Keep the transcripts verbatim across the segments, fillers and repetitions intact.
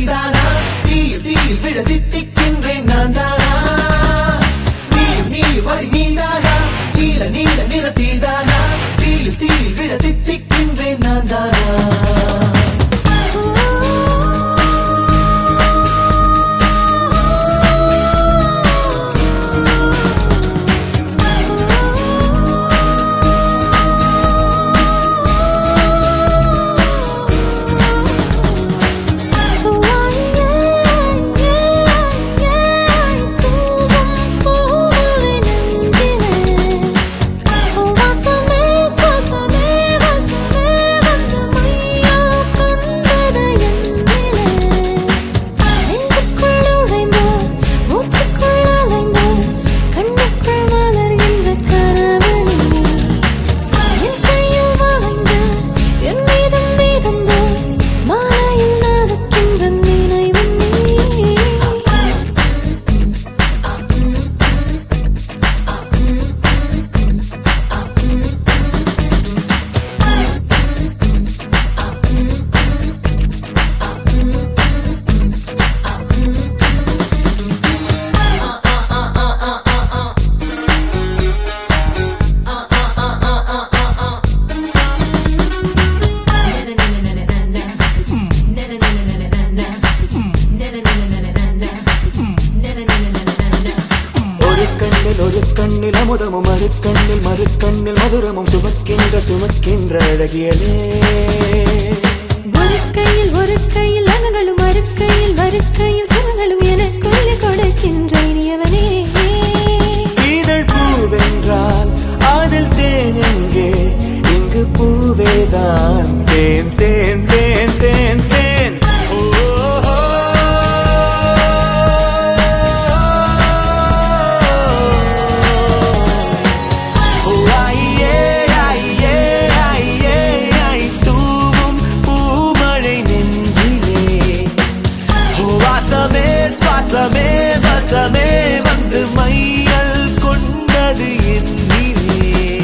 நீதானா தீயில் தீயில் விழ தித்திக்கின்றேன் நான் தானா நீயும் நீ வழி நீதானா நீல நீல நிற தீதானா தீயில் தீயில் விழ தித்திக்கின்றேன் நான் தானா ஒரு கண்ணில் அமுதமும் மறுக்கண்ணில் மறுக்கண்ணில் மதுரமும் சுமக்கின்ற சுமக்கின்ற அழகியலே ஒரு கையில் ஒரு கையில் அகங்களும் மறு கையில் மறு கையில் சுகங்களும் எனக்குள்ளே கொடுக்கின்ற இனியவனே இதழ் பூவென்றால் அதில் தேன் எங்கே இங்கு பூவேதான் தேன் தேன் தேன் தேன் தேன் சுவாசமே வசமே வந்து மையல் கொண்டது என்னிலே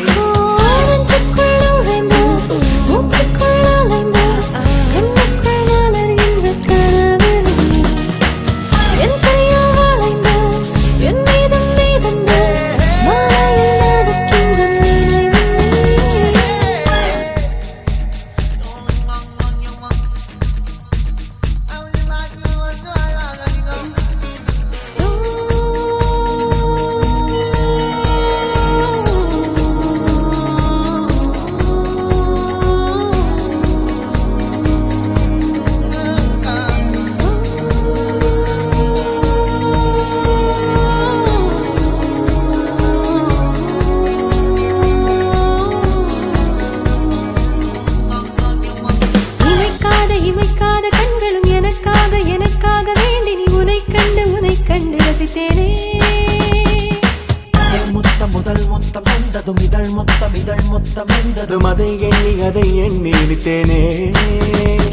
இமைக்காத கண்களும் எனக்காக எனக்காக வேண்டி நீ உனை கண்டு உனை கண்டு ரசித்தேனே முதல் முத்தம் முதல் முத்தம் வந்ததும் இதழ் முத்தம் இதழ் முத்தம் வந்ததும் அதை எண்ணி அதை எண்ணி நினைத்தேனே